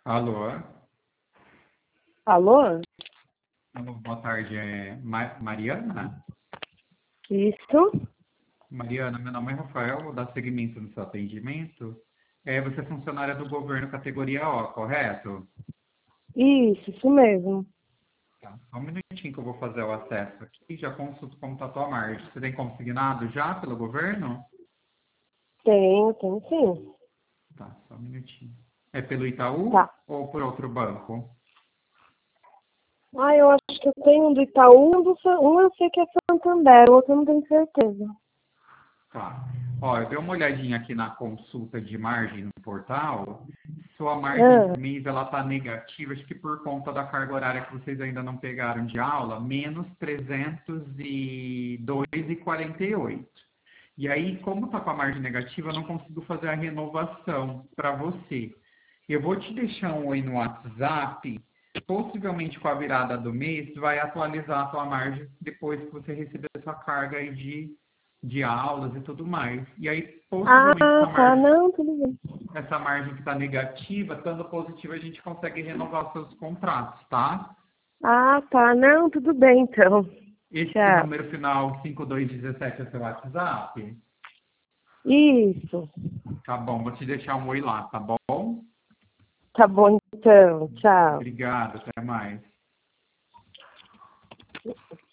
Alô? Alô? Alô, boa tarde. É Mariana? Isso? Mariana, meu nome é Rafael, vou dar seguimento no seu atendimento. Você é funcionária do governo categoria O, correto? Isso mesmo. Tá. Só um minutinho que eu vou fazer o acesso aqui e já consulto como está a tua margem. Você tem consignado já pelo governo? Tenho sim. Tá, só um minutinho. É pelo Itaú Tá. ou por outro banco? Eu acho que eu tenho um do Itaú, um eu sei que é Santander, o outro eu não tenho certeza. Tá. Ó, eu dei uma olhadinha aqui na consulta de margem no portal. Sua margem Ah, esse mês ela está negativa, acho que por conta da carga horária que vocês ainda não pegaram de aula, menos 302,48. E aí, como está com a margem negativa, eu não consigo fazer a renovação para você. Eu vou te deixar um oi no WhatsApp, possivelmente com a virada do mês, vai atualizar a sua margem depois que você receber a sua carga aí de aulas e tudo mais. E aí, possivelmente, tá, não, tudo bem. essa margem que está negativa, estando positiva, a gente consegue renovar os seus contratos, tá? Tá, não, tudo bem então. Esse Tchau. número final 5217 é seu WhatsApp? Isso. Tá bom, vou te deixar um oi lá, tá bom? Tá bom então, tchau. Obrigado, até mais.